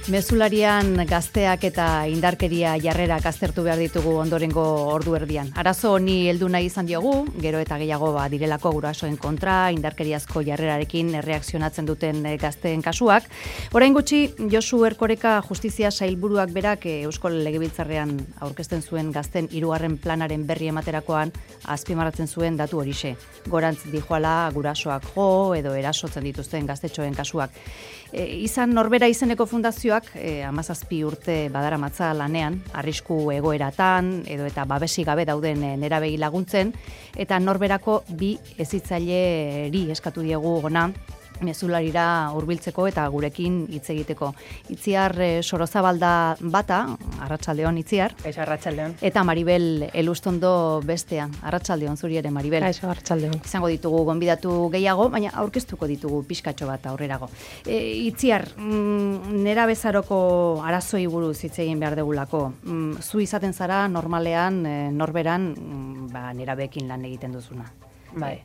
Mezularian gazteak eta indarkeria jarrerak aztertu behar ditugu ondorengo ordu erdian. Arazo honi heldu nahi izan diogu, gero eta gehiago direlako gurasoen kontra, indarkeriazko jarrerarekin erreakzionatzen duten gazteen kasuak. Orain gutxi, Josu Erkoreka Justizia Sailburuak berak Eusko Legebiltzarrean aurkezten zuen gazten 3. planaren berri ematerakoan azpimarratzen zuen datu horixe. Gorantz dijoala gurasoak jo edo erasotzen dituzten gaztetxoen kasuak. Izan Norbera izeneko fundazioak 17 urte badaramatza lanean, arrisku egoeratan edo eta babesi gabe dauden nerabei laguntzen, eta Norberako 2 hezitzaileri eskatu diegu gona mezularira hurbiltzeko eta gurekin hitz egiteko. Itziar Sorozabalda bata, arratsaldeon Itziar. Kaixo, arratsaldeon. Eta Maribel Elustondo bestea. Arratsaldeon zuri ere, Maribel. Kaixo, arratsaldeon. Izango ditugu gonbidatu gehiago, baina aurkeztuko ditugu pixkatxo bat aurrerago. Itziar, nerabezaroko arazoi buruz hitz egin behar degulako. Zu izaten zara normalean, norberan, nerabeekin lan egiten duzuna. Bai.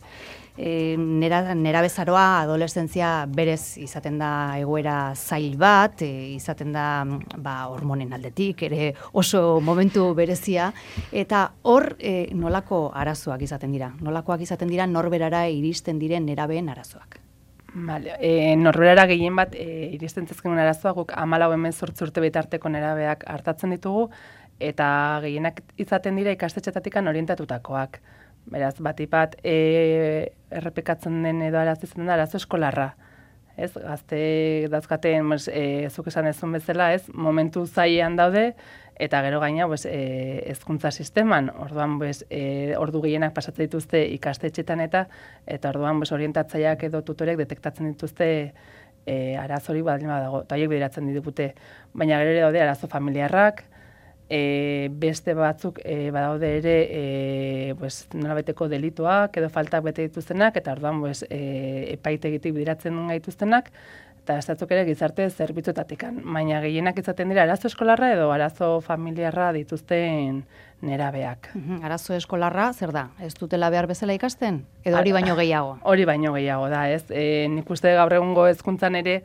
Nerabezaroa, adoleszentzia berez izaten da egoera zail bat, izaten da hormonen aldetik, ere oso momentu berezia, eta hor nolako arazoak izaten dira? Nolakoak izaten dira norberara iristen diren nerabeen arazoak? Vale, norberara gehien bat iristen zezkenun arazoak guk 14-18 urte bitarteko nerabeak hartatzen ditugu, eta gehienak izaten dira ikastetxetatikan orientatutakoak. Beraz, batipat errepikatzen den edo arazitzen da arazo eskolarra. Ez, gazte dauzkaten, zuk esan ezun bezala, ez, momentu zailean daude, eta gero gaina, hezkuntza sisteman, orduan, ordu gehienak pasatzen dituzte ikastetxetan eta orduan, orientatzaileak edo tutorek detektatzen dituzte arazori baldin badago, eta horiek bideratzen ditute. Baina gero ere daude arazo familiarrak, beste batzuk badaude ere nolabeteko delituak edo faltak bete dituztenak, eta orduan epaitegitik bideratzen gaituztenak, eta estatzuk ere gizarte zerbitzuetatikan. Baina gehienak izaten dira arazo eskolarra edo arazo familiarra dituzten nerabeak. Arazo eskolarra, zer da? Ez dutela behar bezala ikasten? Edo hori baino gehiago? Hori baino gehiago da, ez. Nik uste gaur egungo hezkuntzan ere,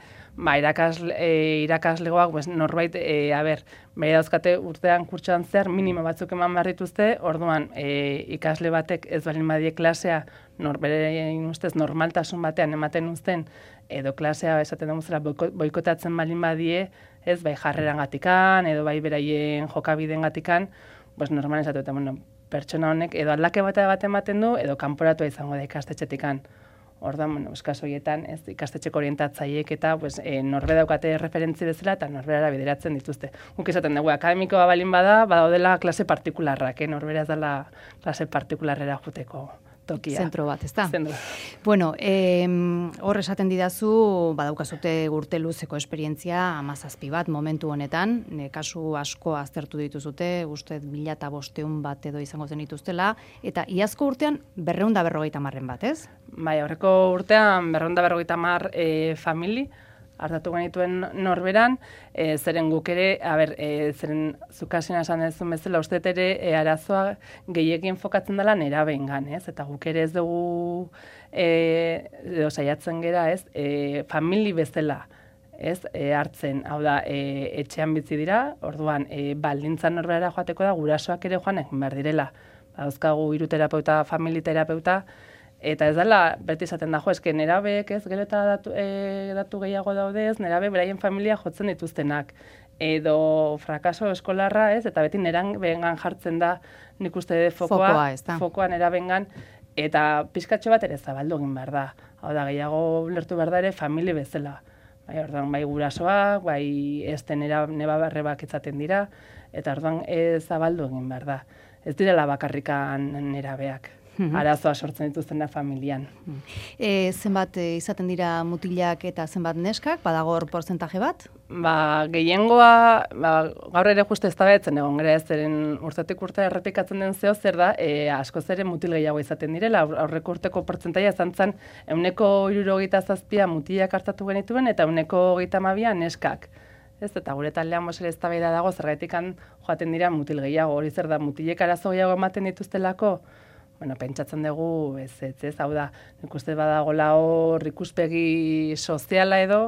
irakaslegoak, norbait, bere dauzkate urtean kurtsoan zehar minimo batzuk eman behar dituzte, orduan ikasle batek ez balin badie klasea bere ustez normaltasun batean ematen uzten, edo klasea esaten dugu zela boikotatzen balin badie, ez bai jarrerangatikan, edo bai beraien jokabidengatikan, normal esatu eta pertsona honek edo aldake bat ematen du, edo kanporatua izango da ikastetxetikan. Orduan, kasu horietan, ikastetxeko orientatzaileek eta norbe daukate referentzi bezala eta norberara bideratzen dituzte. Guk esaten dugu, akademikoa balin badaudela klase partikularrak, norbera ez dela klase partikularrera juteko tokia. Zentro bat, ez da? Zentro. Bueno, hor esaten didazu, badaukazute urte luzeko esperientzia, 17 bat momentu honetan, kasu asko aztertu dituzute, uste 1500 bat edo izango zen dituztela, eta iazko urtean 250 bat, ez? Bai, aurreko urtean 250 famili hartatu genituen norberan, zeren guk ere, zeren zukasina esan dezun bezala, uste ere arazoa gehiagin fokatzen dela nerabeengan, ez? Eta guk ere ez dugu edo saiatzen gera, ez? Famili bezala, ez? Hartzen, hau da, etxean bizi dira, orduan, baldintzan norberara joateko da, gurasoak ere joan egin behar direla. Dauzkagu hiruterapeuta, familiterapeuta, eta ez dela, beti izaten da, eske nerabeek ez, gero eta datu gehiago daude ez, nerabe beraien familia jotzen dituztenak. Edo frakaso eskolarra ez, eta beti nerabengan jartzen da, nik uste fokoa nerabengan, eta pizkatxo bat ere zabaldu egin behar da. Hau da, gehiago lertu behar da ere familia bezala. Orduan, bai gurasoak, bai nebabarrebak izaten dira, eta orduan zabaldu egin behar da. Ez direla bakarrikan nerabeak. Arazoa sortzen dituzten da familian. Zenbat izaten dira mutilak eta zenbat neskak, badago hor portzentaje bat? Gehiengoa, gaur ere juste eztabaidatzen egon gara, zeren urtetik urte errepikatzen den zer da, askoz ere mutil gehiago izaten direla, aurreko urteko portzentaia izan zen 167 mutilak hartatu genituen eta 132 neskak. Ez, eta gure taldean ere eztabaida dago, zergatikan joaten dira mutil gehiago, hori zer da, mutilek arazo gehiago ematen dituztelako, pentsatzen dugu, hau da, nik uste badagola hor ikuspegi soziala edo,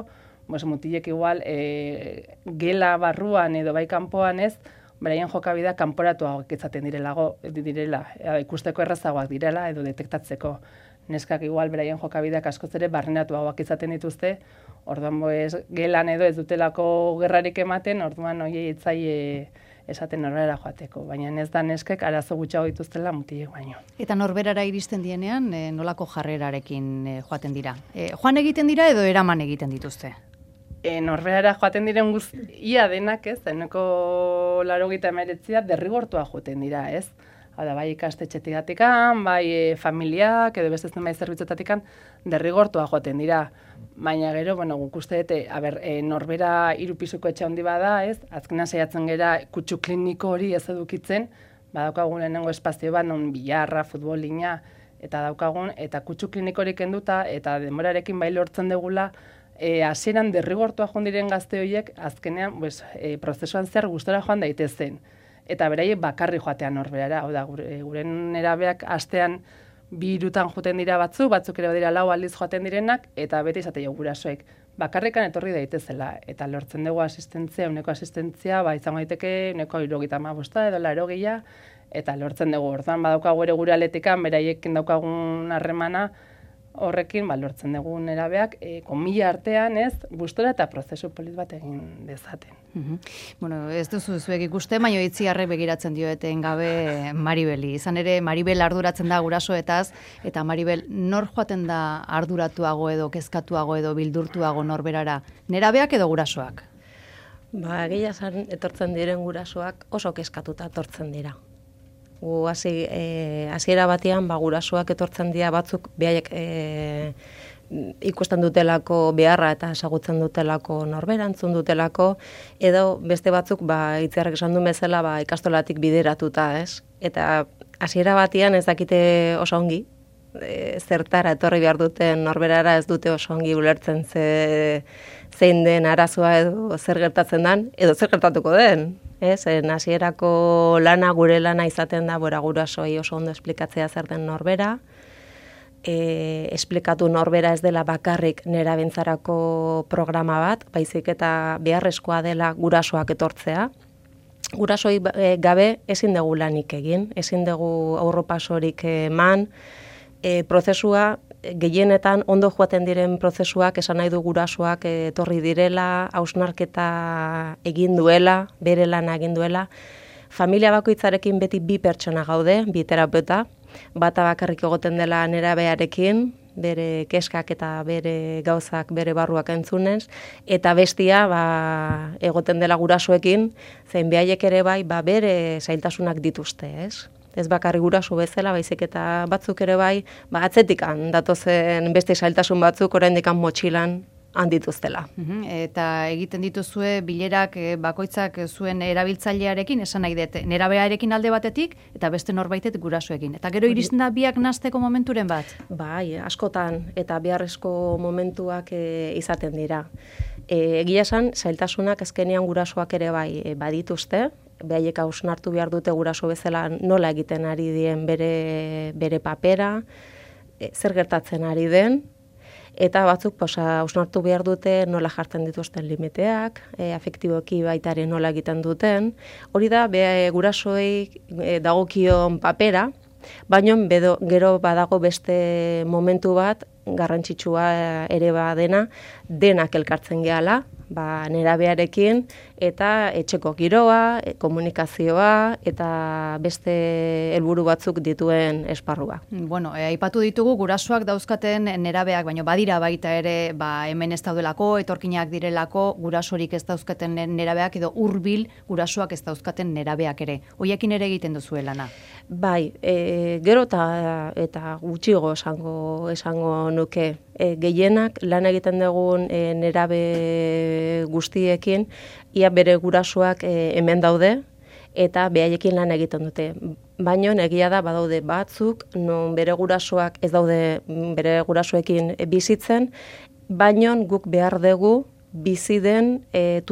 mutilek igual gela barruan edo bai kanpoan ez, beraien jokabidea kanporatuagoak izaten direla, ikusteko errazagoak direla edo detektatzeko. Neskak igual beraien jokabideak askoz ere barrenatuagoak izaten dituzte, orduan gelan edo ez dutelako gerrarik ematen, orduan hoiei etzaie esaten norbera joateko, baina ez da neskek arazo gutxiago dituztela mutilek baino. Eta norberara iristen dienean, nolako jarrerarekin joaten dira? Joan egiten dira edo eraman egiten dituzte? Norberara joaten diren ia denak ez, dauneko 89 derrigortua joaten dira ez. Hada, bai ikastetxetikatikan, bai familiak, edo beste zenbait zerbitzuetatik derrigortua joaten dira. Baina gero, guk uste dute, norbera 3 pisuko etxe handi bada, ez? Azkenean saiatzen gera kutsu kliniko hori ez edukitzen, badaukagun lehenengo espazio bat, non bilarra, futbolina, eta daukagun, eta kutsu klinikorik kenduta, eta denborarekin bai lortzen degula, hasieran derrigortua joan diren gazte horiek, azkenean, prozesuan zer gustora joan daitezen. Eta beraiek bakarri joatean norberara, hau da, gure nerabeak astean 2 joaten dira batzuk ere dira 4 aldiz joaten direnak, eta beti izate jo gurasoek bakarrikan etorri daitezela, eta lortzen dugu uneko asistentzia, izango daiteke uneko 75 edo 80, eta lortzen dugu, orduan badaukagu ere gure aletikan, beraiekin daukagun harremana, horrekin lortzen dugu nerabeak, komila artean ez, gustora eta prozesu polit bat egin dezaten. Bueno, ez duzu zuek ikuste, baina Itziarrek begiratzen dioeten gabe Maribeli. Izan ere, Maribel arduratzen da gurasoetaz, eta Maribel, nor joaten da arduratuago edo kezkatuago edo bildurtuago norberara? Nerabeak edo gurasoak? Egia esan etortzen diren gurasoak oso kezkatuta etortzen dira. Gu hasiera batean gurasoak etortzen dira batzuk behaiek ikusten dutelako beharra eta ezagutzen dutelako norbera, entzun dutelako, edo beste batzuk Itziarrek esan duen bezala ikastolatik bideratuta, ez? Eta hasiera batean ez dakite oso ongi, zertara etorri behar duten norberara ez dute oso ongi ulertzen zein den arazoa edo zer gertatzen den, edo zer gertatuko den. Hasierako lana, gure lana izaten da, gurasoei oso ondo esplikatzea zer den norbera, esplikatu norbera ez dela bakarrik nerabentzarako programa bat, baizik eta beharrezkoa dela gurasoak etortzea. Gurasoi gabe ezin dugu lanik egin, ezin dugu aurropasorik eman, prozesua gehienetan ondo joaten diren prozesuak esan nahi du gurasoak etorri direla, hausnarketa egin duela, bere lana egin duela. Familia bakoitzarekin beti 2 pertsona gaude, 2 terapeuta, bata bakarrik egoten dela nerabearekin, bere keskak eta bere gauzak, bere barruak entzunez, eta bestia egoten dela gurasoekin, zein behaiek ere bere zailtasunak dituzte, ez? Ez bakarri guraso bezala, baizik eta batzuk ere atzetikan datozen beste zailtasun batzuk oraindik motxilan handituztela. Eta egiten dituzue bilerak bakoitzak zuen erabiltzailearekin, esan nahi dut, nerabearekin alde batetik, eta beste norbaitet gurasoekin. Eta gero iristen da biak nasteko momenturen bat? Bai, askotan, eta beharrezko momentuak izaten dira. Egia esan, zailtasunak azkenean gurasoak ere badituzte, behaiek hausnartu behar dute guraso bezala nola egiten ari dien bere papera, zer gertatzen ari den, eta batzuk hausnartu behar dute nola jartzen dituzten limiteak, afektiboki baitare nola egiten duten. Hori da, gurasoei dagokion papera, baina gero badago beste momentu bat, garrantzitsua ere badena, denak elkartzen gehala, nerabearekin, eta etxeko giroa, komunikazioa, eta beste helburu batzuk dituen esparrua. Bueno, aipatu ditugu gurasoak dauzkaten nerabeak, baina badira baita ere hemen ez daudelako, etorkinak direlako, gurasorik ez dauzkaten nerabeak, edo hurbil gurasoak ez dauzkaten nerabeak ere. Hoiekin ere egiten duzuelana? Bai, gero eta gutxigo esango nuke. Gehienak lan egiten dugun nerabe guztiekin, ia bere gurasoak hemen daude, eta behaiekin lan egiten dute. Baina egia da badaude batzuk, non bere gurasoak ez daude bere gurasoekin bizitzen, baina guk behar dugu bizi den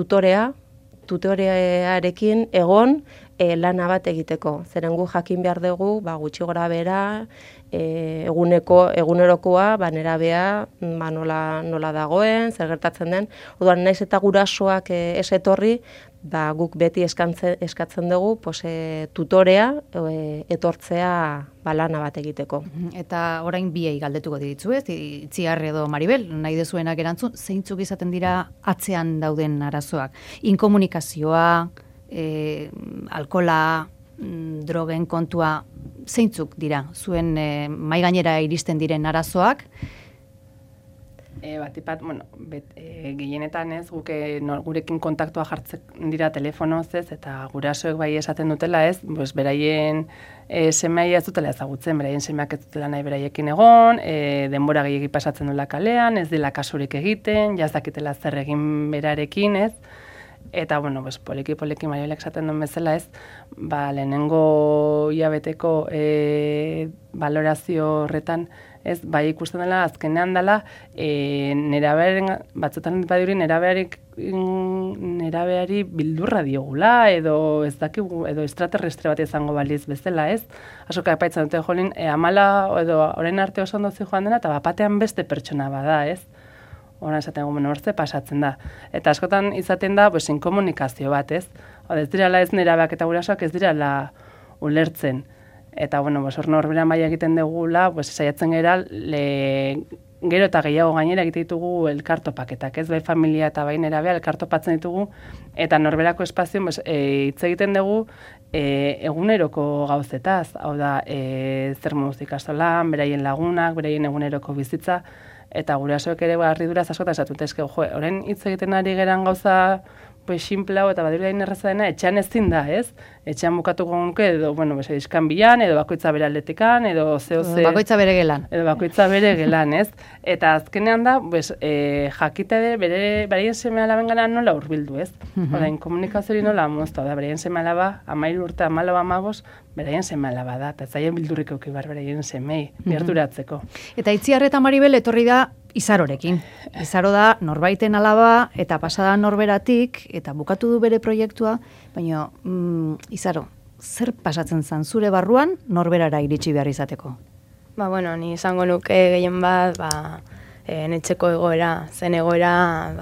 tutorearekin egon lana bat egiteko. Zeren gu jakin behar dugu, gutxi gora bera, egunerokoa, nerabea, nola dagoen, zer gertatzen den. Orduan naiz eta gurasoak ez etorri, guk beti eskatzen dugu tutorea etortzea lana bat egiteko. Eta orain biei galdetuko ditzu, ez? Itziar edo Maribel, nahi dezuenak erantzun, zeintzuk izaten dira atzean dauden arazoak? Inkomunikazioa, alkola, drogen kontua, zeintzuk dira zuen mahai gainera iristen diren arazoak? Batipat, gehienetan ez, gurekin kontaktua jartzen dira telefonoz ez, eta gurasoek bai esaten dutela ez, beraien semeai ez dutela ezagutzen, beraien semeak ez dutela nahi beraiekin egon, denbora gehiagi pasatzen dula kalean, ez dela kasurik egiten, jazakitela zer egin berarekin ez, eta, poliki Maribelek esaten duen bezala ez, lehenengo hilabeteko balorazio horretan, ez, bai ikusten dela, azkenean dela, nerabearen, batzutan baduri nerabeari bildurra diogula, edo ez dakigu, edo extraterrestre bat izango baliz bezala, ez? Asoka epaitzen dute jolin, amala, edo orain arte oso ondo joan dena, eta batean beste pertsona bada, ez? Hora esaten hortze pasatzen da. Eta askotan izaten da, inkomunikazio bat, ez? Ez direla ez nerabeak eta gurasoak ez direla ulertzen. Eta, hor norberan bai egiten dugula, saiatzen gera, gero eta gehiago gainera egiten ditugu elkartopaketak, ez? Bai familia eta bai nerabea elkartopatzen ditugu, eta norberako espazio hitz egiten dugu eguneroko gauzetaz, hau da, zer moduz ikastolan, beraien lagunak, beraien eguneroko bizitza, eta gurasoek ere harriduraz askotan esatut, orain hitz egiten ari geran gauza sinplau eta badiru dain erraza dena, etxean ezin da, ez? Etxean bukatuko nuke, edo, diskan bilan, edo bakoitza bere aldetikan, edo zeo-ze... Bakoitza bere gelan. Edo bakoitza bere gelan, ez? Eta azkenean da, jakite beraien seme alaben gana nola urbildu, ez? Orain, komunikazioari nola moztu, da, beraien seme alaba, 13 urte, 14, beraien seme alaba da, eta zaien bildurrik eukibar beraien semei, gerturatzeko. Eta Itziar eta Maribel etorri da Izarorekin. Izaro da norbaiten alaba eta pasada norberatik eta bukatu du bere proiektua, baina Izaro, zer pasatzen zan zure barruan norberara iritsi behar izateko? Ni izango nuke gehien bat, netxeko egoera, zen egoera,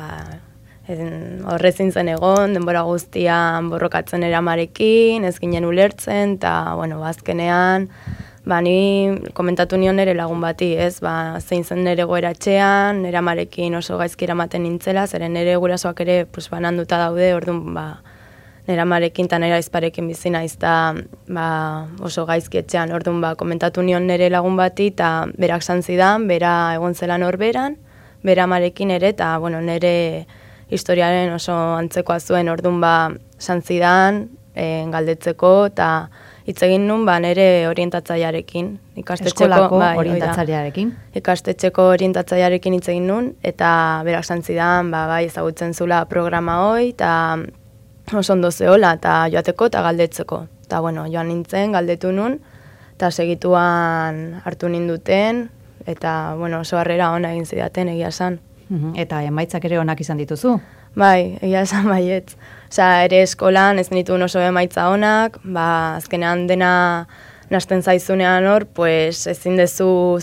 horrezin zen egon, denbora guztian borrokatzen eramarekin, ez ginen ulertzen, eta, azkenean, ni komentatu nion nire lagun bati, ez, zein zen nire goera etxean, nire amarekin oso gaizki eramaten nintzela, zeren nire gurasoak ere bananduta daude, orduan, nire amarekin eta nire aizparekin bizi naiz, eta oso gaizki etxean, orduan, komentatu nion nire lagun bati, eta berak zantzidan, bera egon zela norberan, bera amarekin ere, eta, nire historiaren oso antzekoa zuen, orduan, zantzidan, galdetzeko, eta hitz egin nun, nire orientatzailearekin. Eskolako orientatzailearekin. Ikastetxeko orientatzailearekin hitz egin nun, eta berak zantzidan, bai ezagutzen zula programa hoi, eta oso ondo zehola, eta joateko eta galdetzeko. Eta, joan nintzen, galdetu nun, eta segituan hartu ninduten, eta, oso harrera ona egin zidaten, egia esan. Eta emaitzak ere onak izan dituzu? Bai, egia esan baietz. Ere eskolan ez dituen oso emaitza onak, azkenean dena nasten zaizunean hor, ezin dezu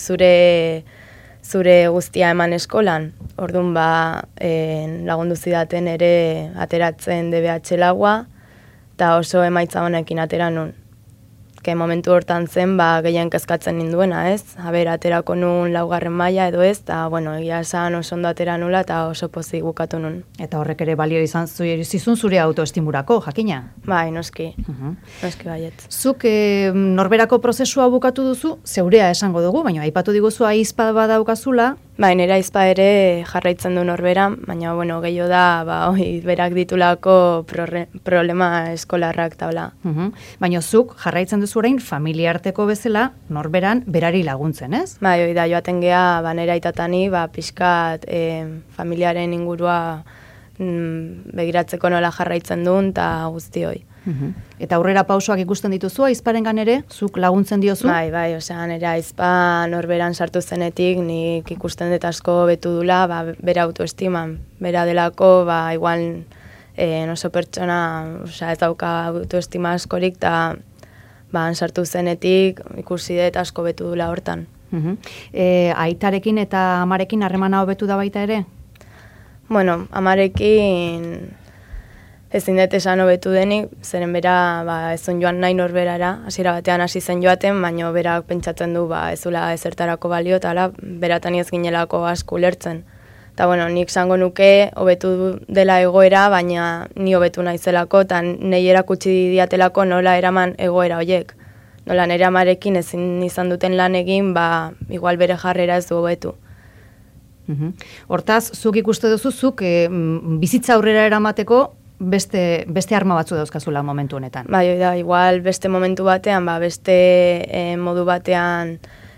zure guztia eman eskolan. Orduan, lagundu zidaten ere ateratzen DBH laua, eta oso emaitza honekin atera nun. Momentu hortan zen, gehien kezkatzen ninduena, ez? Aterako nun 4. maila edo ez, eta, egia esan oso ondo atera nula eta oso pozik bukatu nun. Eta horrek ere balio izan zizun zure autoestimurako, jakina? Bai, noski. Noski baiet. Zuk norberako prozesua bukatu duzu, zeurea esango dugu, baina aipatu diguzu aizpa badaukazula. Nera aizpa ere jarraitzen du norberan, baina, gehiago da, berak ditulako problema eskolarrak tabla. Baina zuk jarraitzen duzu orain familia arteko bezala norberan berari laguntzen, ez? Bai, da joaten gea nera aitatani, pixkat familiaren ingurua begiratzeko nola jarraitzen duen eta guztioi. Eta aurrera pausoak ikusten dituzu aizparengan ere, zuk laguntzen diozu? Bai, nera aizpa norberan sartu zenetik, nik ikusten dut asko betu dula, bera autoestiman, bera delako, igual oso pertsona, ez dauka autoestima askorik, eta sartu zenetik ikusi dut asko betu dula hortan. Aitarekin eta amarekin harremana hobetu da baita ere? Bueno, amarekin ezin dut esan hobetu denik, zeren bera ezon joan nahi norberara, hasiera batean hasi zen joaten, baina berak pentsatzen du ezula ezertarako balio, eta beratan ez ginelako asko ulertzen. Eta bueno, nik zango nuke hobetu dela egoera, baina ni hobetu naizelako, eta nahi erakutsi diatelako nola eraman egoera horiek. Nola nire amarekin ezin izan duten lan egin, igual bere jarrera ez du hobetu. Hortaz, zuk ikuste duzu, zuk bizitza aurrera eramateko beste arma batzu dauzkazula momentu honetan. Bai, da, igual beste momentu batean, beste modu batean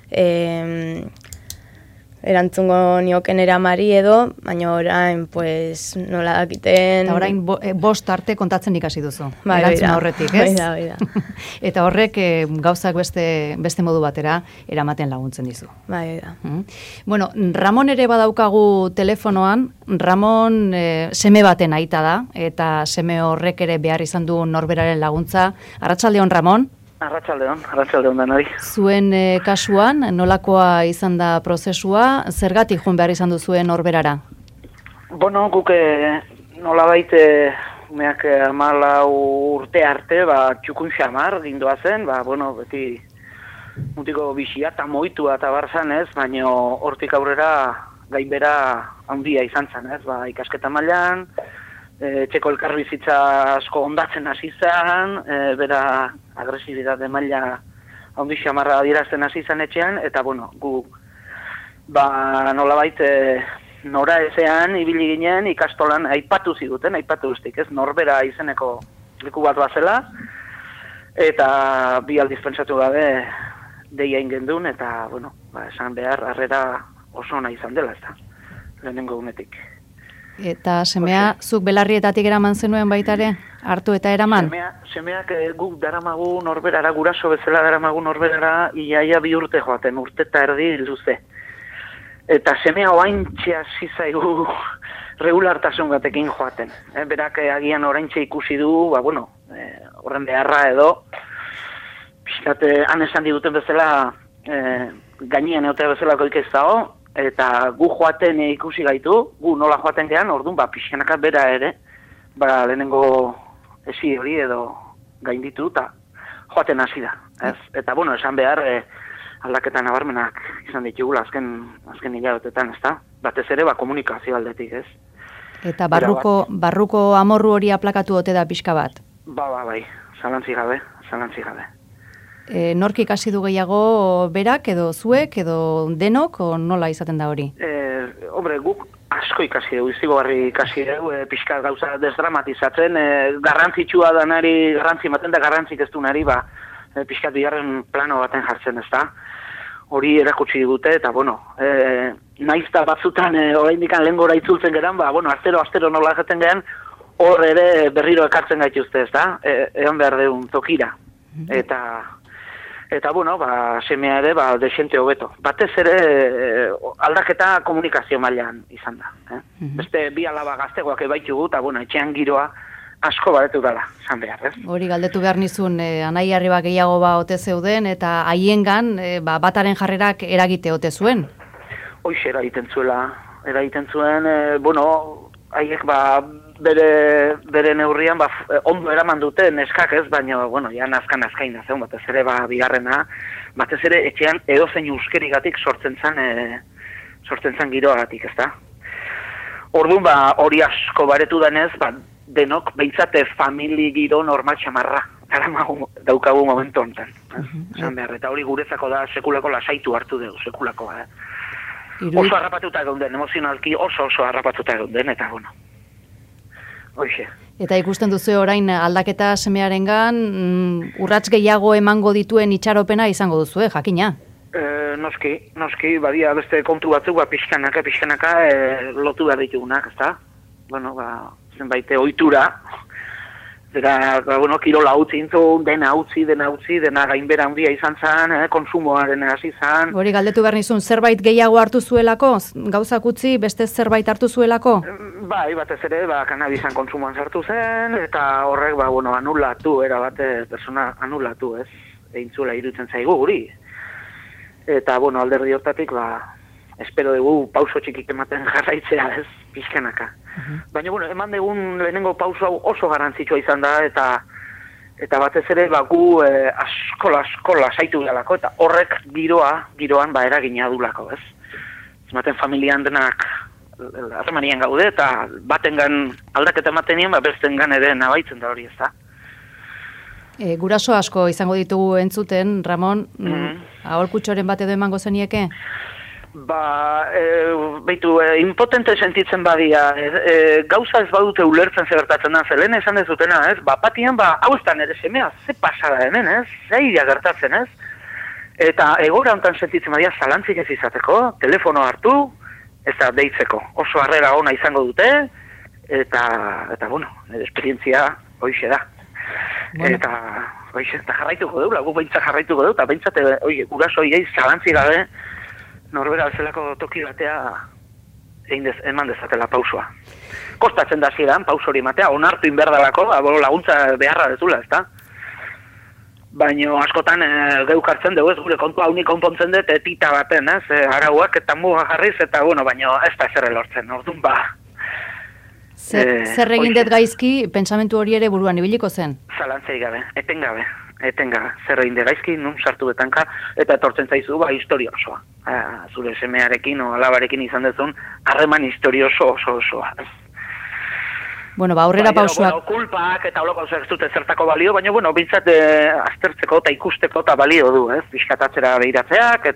erantzungo nioken eramari edo, baina orain, pues, nola dakiten... Eta orain bost arte kontatzen ikasi duzu, bai, erantzun horretik, ez? Bai da. Eta horrek gauzak beste modu batera eramaten laguntzen dizu. Bai da. Bueno, Ramon ere badaukagu telefonoan, Ramon seme baten aita da, eta seme horrek ere behar izan du norberaren laguntza. Arratsaldeon, Ramon? Arratsaldeon denoi. Zuen kasuan, nolakoa izan da prozesua, zergatik joan behar izan du zuen norberara? Bueno, guk nolabait meak 14 urte arte, txukun xamar gindoa zen, beti mutiko bizia eta moitua eta barzan ez, baina hortik aurrera gainbera handia izan zen ez, ikasketa mailan, txeko elkarbizitza asko ondatzen hasi zen, bera agresibitate maila handi xamarra adierazten hasi zen etxean, eta bueno, gu nolabait nora ezean ibili ginen ikastolan aipatu ustik, ez, norbera izeneko leku bat bazela, eta bi aldiz pentsatu gabe deia ingendun, eta bueno, esan behar harrera oso ona izan dela, ez da, lehenengo unetik. Eta semea, zuk belarrietatik eraman zenuen baitare, hartu eta eraman? Semeak guk daramagu norberara, guraso bezala daramagu norberara, iaia 2 urte joaten, urte eta erdi luze. Eta semea oaintxe hasi zaigu regulartasun batekin joaten. Berak agian oraintxe ikusi du, horren beharra edo, pixkate, han esan diguten bezala, gainean eotea bezalako ikez dago, eta gu joaten ikusi gaitu, gu nola joaten gehan, orduan, pixkanaka bera ere, lehenengo esi hori edo gainditu, eta joaten hasi da. Eta, esan behar, aldaketa nabarmenak izan ditugula azken hilabetetan, ez da? Batez ere, komunikazio aldetik, ez? Eta barruko amorru hori aplakatu ote da pixka bat? Bai, zalantzi gabe. Nork ikasi du gehiago berak, edo zuek, edo denok, o nola izaten da hori? Guk asko ikasi dugu, izigogarri ikasi dugu, pixka gauza desdramatizatzen, garrantzitsua danari, garrantzi ematen da garrantzik ez dunari, pixkat bigarren plano baten jartzen, ez da? Hori erakutsi digute, eta naiz da batzutan oraindik lehengora itzultzen geran, astero nola egiten geran, hor ere berriro ekartzen gaituzte, ez da? Egon behar deun tokira. Eta semea ere, desente hobeto. Batez ere, aldaketa komunikazio mailan izan da. Beste bi alaba gaztegoak ebaitugu, eta etxean giroa asko baretu dela, zan behar, ez? Hori galdetu behar nizun, anai arriba gehiago ote zeuden, eta haiengan bataren jarrerak eragite ote zuen? Hoxe eragiten zuen, haiek bere neurrian ondo eraman dute neskak ez, baina, ja nazkaina zen, batez ere bigarrena, batez ere etxean edozein euskerigatik sortzen zan giroagatik, ez da? Orduan, hori asko baretu denez, denok, behintzate famili giro normal xamarra, daukagu momentu honetan. Eta hori guretzako da sekulako lasaitu hartu dugu, sekulako. Oso harrapatuta geunden, emozionalki oso harrapatuta geunden, eta hoxe. Eta ikusten duzu orain aldaketa semearengan urrats gehiago emango dituen itxaropena izango duzu, jakina? Noski, badia beste kontu batzuk, pixkanaka lotu behar ditugunak, ezta? Zenbait ohitura, kirola utzi intzun, dena utzi, dena gainbera handia izan zen, konsumoaren hasi zen. Hori galdetu behar nizun, zerbait gehiago hartu zuelako? Gauzak utzi, beste zerbait hartu zuelako? Bai, batez ere, kanabizan konsumoan sartu zen, eta horrek, anulatu, persona anulatu, ez? egin zuela iruditzen zaigu guri. Eta, bueno, alderdi hortatik, espero dugu pauso txikik ematen jarraitzea, ez, pixkanaka. Baina, bueno, eman dugun lehenengo pauso hau oso garrantzitsua izan da, eta batez ere, gu askola saitu galako, eta horrek giroan eragina dulako, ez. Ematen familian denak harremanian gaude, eta batengan aldaketa ematen nien, bestengan ere nabaitzen da hori, ez da. Guraso asko izango ditugu entzuten, Ramon, aholkutxoren bat edo emango zenieke? Impotente sentitzen badia, gauza ez badute ulertzen zegertatzen da, zelen esan dezutena, ez? Patian, hau ez da nire semea, ze pasara hemen, ez? Zeiria gertatzen, ez? Eta egora hontan sentitzen badia, zalantzik ez izateko, telefono hartu, ez da deitzeko, oso harrera ona izango dute, eta bueno, esperientzia hoixe da. Bueno. Eta jarraituko deu, lagu behintzat jarraituko deu, eta behintzat, guraso hiei zalantzik gabe, norbera bezalako toki batea eman dezatela pausua. Kostatzen da zidan, pauso hori ematea, onartu inberdalako, laguntza beharra dezula, ez da? Baina askotan geuk hartzen dugu, ez gure kontua unik konpontzen dut, tita baten, ez? Arauak eta muga jarriz, eta baina ez da zer lortzen, orduan Zer egin dut gaizki, pentsamentu hori ere buruan ibiliko zen? Zalantzei gabe, etengabe. Zer egin dut gaizki, nun sartu betanka, eta etortzen zaizu, historia osoa. Zure semearekin o alabarekin izan dezun, harreman historia osoa. Bueno, aurrera pausuak. Kulpak eta holoko ez dute zertako balio, baina, bintzat aztertzeko eta ikusteko eta balio du, ez? Bizkatatzera behiratzeak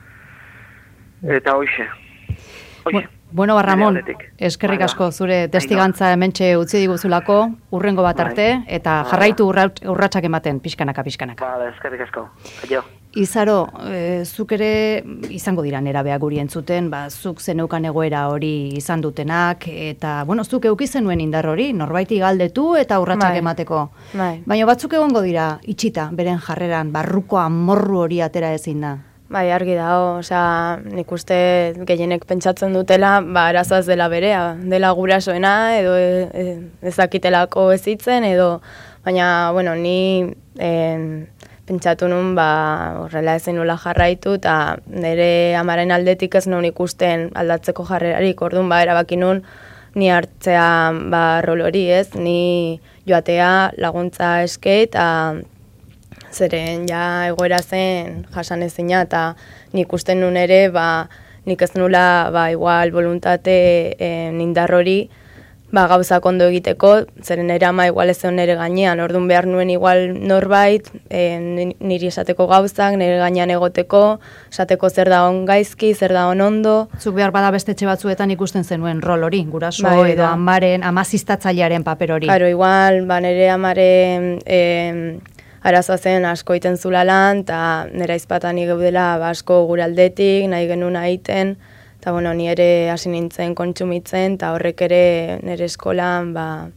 eta hoxe. Bueno, Ramon, eskerrik asko zure testigantza hementxe utzi diguzulako, urrengo bat arte, eta jarraitu urratsak ematen, pixkanaka. Eskerrik asko. Aio. Izaro, zuk ere izango dira nerabeak guri entzuten, zuk zeneukan egoera hori izan dutenak, eta, zuk euki zenuen indar hori, norbaiti galdetu eta urratsak emateko. Baina batzuk egongo dira, itxita, beren jarreran, barruko amorru hori atera ezin da. Argi dago, nik uste gehienek pentsatzen dutela, arazoaz dela berea, dela gurasoena, edo ezakitelako ezitzen, baina, ni pentsatu nun, horrela ezin nula jarraitu, eta nire amaren aldetik ez nun ikusten aldatzeko jarrerarik, orduan, erabaki nun, ni hartzea, rol hori ez, ni joatea laguntza eske, eta zeren egoera zen jasan ezina, eta nik usten nun ere, nik ez nula igual voluntate nindar hori gauzak ondo egiteko, zeren ere ama igual ez nire gainean, orduan behar nuen igual norbait, niri esateko gauzak, nire gainean egoteko, esateko zer da on gaizki, zer da on ondo. Zuk behar bada beste etxe batzuetan ikusten zenuen rol hori, guraso edo amazistatzailearen paper hori. Claro, igual, nire amaren arazoa zen asko iten zula lan, eta nire aizpatan geudela asko gure aldetik, nahi genuen egiten, eta ni ere hasi nintzen kontsumitzen, eta horrek ere nire eskolan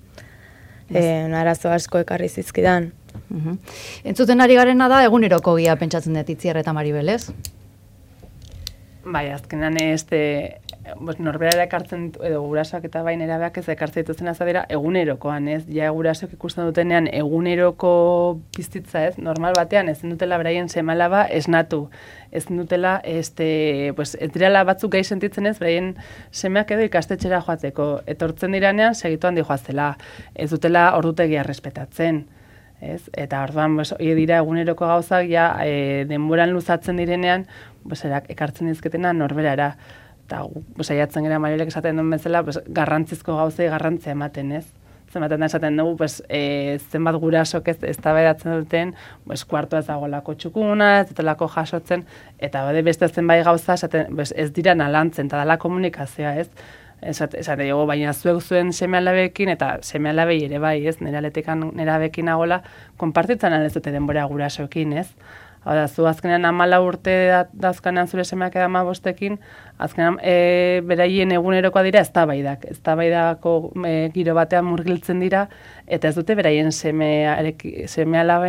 arazo asko ekarri zizkidan. Entzuten ari garena da, eguneroko gia pentsatzen dut Itziar eta Maribel, ez? Azkenan norberara ekartzen, edo gurasoak eta nerabeak ez ekartzen dituzten azadera egunerokoan, ez? Gurasoak ikusten dutenean eguneroko piztitza, ez? Normal batean ez dutela beraien seme-alaba esnatu. Ez dutela, ez direla batzuk gai sentitzen ez, beraien semeak edo ikastetxera joateko. Etortzen diranean, segitu handi joaztela. Ez dutela ordutegia respetatzen. Eta orduan, hori dira eguneroko gauzak, denboran luzatzen direnean, ekartzen dizketena norberara. Eta saiatzen gara Mariolek esaten duen bezala, garrantzizko gauzei garrantzia ematen, ez? Zenbaten da esaten dugu, zenbat gurasok eztabaidatzen duten, kuartua ez dagoelako txukuna, ez dutelako jasotzen, eta beste zenbait gauza ez dira nalantzen, eta dela komunikazioa, ez? Esate dugu, baina zuek zuen seme-alabekin, eta seme-alabei ere bai, ez? Nerabekin nagoela, konpartitzen ez dute denbora gurasoekin, ez? Hau da, zu azkenean 14 urte dauzkanean zure semeak edo 15ekin, azkenean beraien egunerokoa dira eztabaidako giro batean murgiltzen dira, eta ez dute beraien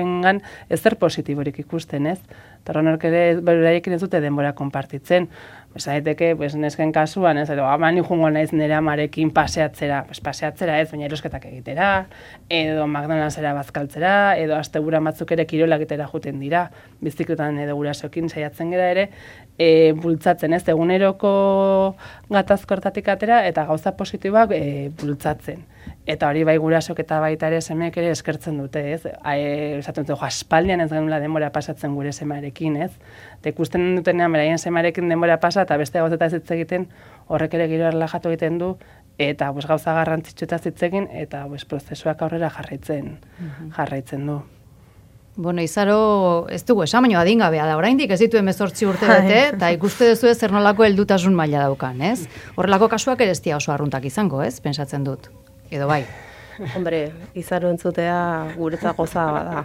seme-alabengan ezer positiborik ikusten, ez? Eta horren ere beraiekin ez dute denbora konpartitzen. Esaiteke, pues, nesken kasuan, ez, edo, amani jungo naiz nire amarekin paseatzera, pues, paseatzera ez, baina erosketak egitera, edo McDonald'sera bazkaltzera, edo astebura batzuk ere kirola egitera juten dira, bizikletan edo gurasoekin saiatzen gera ere, bultzatzen, ez, eguneroko gatazko hortatik atera, eta gauza positiboak bultzatzen. Eta hori bai gurasok eta baita ere semeek ere eskertzen dute, ez? Esaten dute, aspaldian ez genula denbora pasatzen gure semarekin, ez? Eta ikusten dutenean beraien semarekin denbora pasa eta beste gauzeta ez hitz egiten, horrek ere giro erlajatu egiten du, eta pues, gauza garrantzitsuetaz hitz egin, eta pues, prozesuak aurrera jarraitzen du. Bueno, Izaro, ez dugu esan, baina adingabea da, oraindik ez ditu 18 urte bete, eta ikuste duzu zer nolako heldutasun maila daukan, ez? Horrelako kasuak ere ez dira oso arruntak izango, ez? Pentsatzen dut. Edo bai. Hombre, Izaro entzutea guretzat goza bada.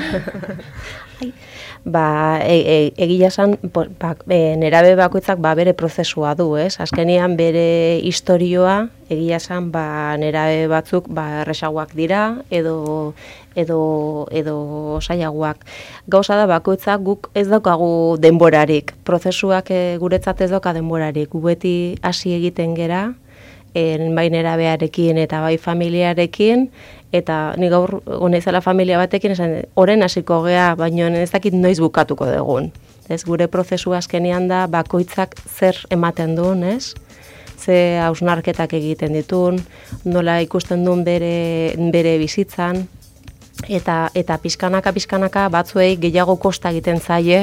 Egia esan, nerabe bakoitzak bere prozesua du, ez? Azkenean bere historioa, egia esan, nerabe batzuk erresagoak dira, edo saiagoak. Gauza da bakoitzak guk ez daukagu denborarik. Prozesuak guretzat ez dauka denborarik. Gu beti hasi egiten gera, bai nerabearekin eta bai familiarekin, eta ni gaur gonaizela familia batekin, esan, oren hasiko gea, baina ez dakit noiz bukatuko dugun. Ez, gure prozesu azkenean da bakoitzak zer ematen duen, ez? Ze hausnarketak egiten ditun, nola ikusten duen bere bizitzan, eta pizkanaka batzuei gehiago kosta egiten zaie,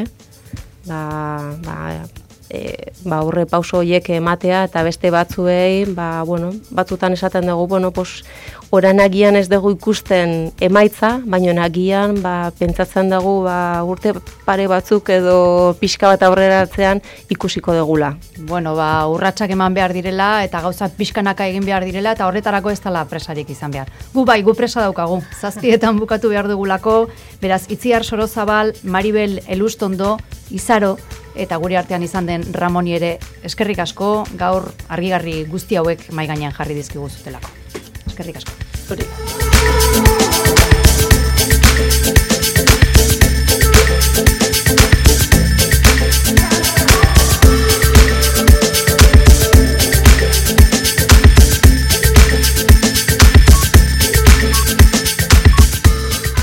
aurre pauso horiek ematea, eta beste batzuei, batzutan esaten dugu, oran agian ez dugu ikusten emaitza, baina agian pentsatzen dugu urte pare batzuk edo pixka bat aurreratzean ikusiko dugula. Bueno, urratsak eman behar direla, eta gauzak pixkanaka egin behar direla, eta horretarako ez dela presarik izan behar. Gu presa daukagu, 7 bukatu behar dugulako, beraz, Itziar Sorozabal, Maribel Elustondo, Izaro, eta gure artean izan den Ramoni ere eskerrik asko, gaur argigarri guzti hauek mahai gainean jarri dizkigu zutelako. Eskerrik asko. Zuri.